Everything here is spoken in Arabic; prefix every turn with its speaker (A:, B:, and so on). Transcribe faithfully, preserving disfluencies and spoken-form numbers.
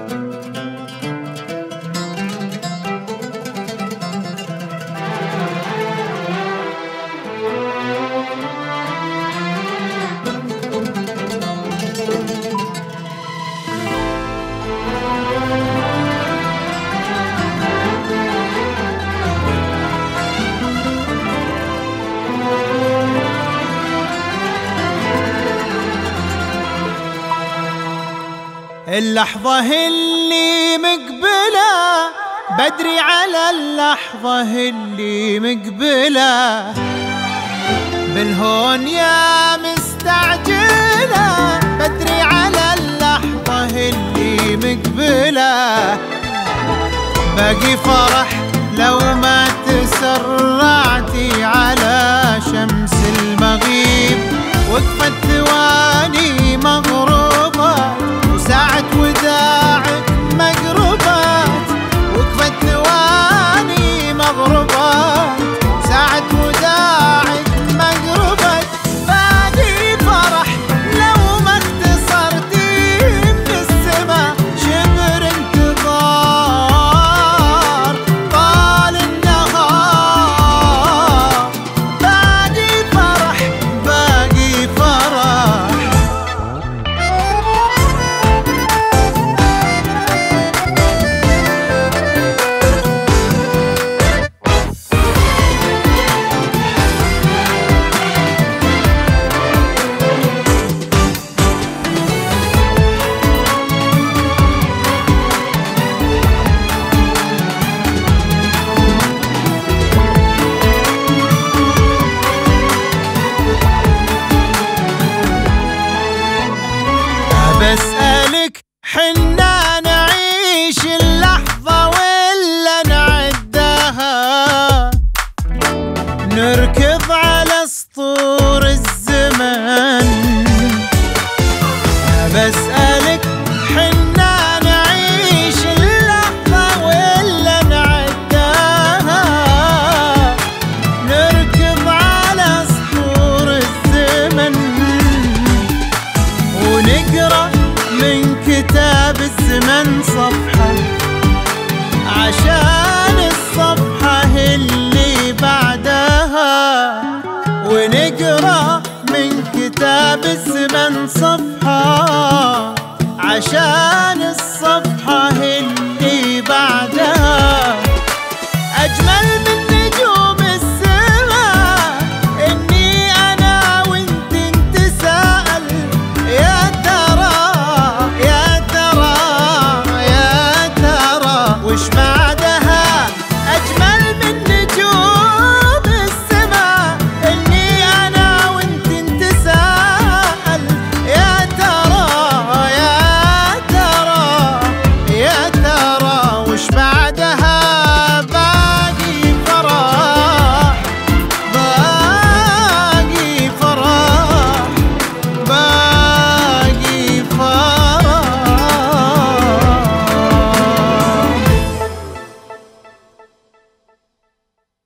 A: اللحظة اللي مقبلة بدري على اللحظة اللي مقبلة بالهون يا مستعجلة بدري على اللحظة اللي مقبلة باقي فرح لو ما تسرعتي على شمس المغيب وقفت ثواني مغروبة وساعة وداعك مقربات وقفت ثواني مغربات ساعة وداعك مقربات باقي فرح لو ما اختصرتي بالسما شبر انتظار طال النهار باقي فرح باقي فرح بسألك حنا نعيش اللحظة ولا نعدها نركض على سطور الزمن بسألك حنا نعيش اللحظة ولا نعدها نركض على سطور الزمن ونقرأ من كتاب الزمن صفحة عشان الصفحة اللي بعدها ونقرأ من كتاب الزمن صفحة عشان الصفحة اللي بعدها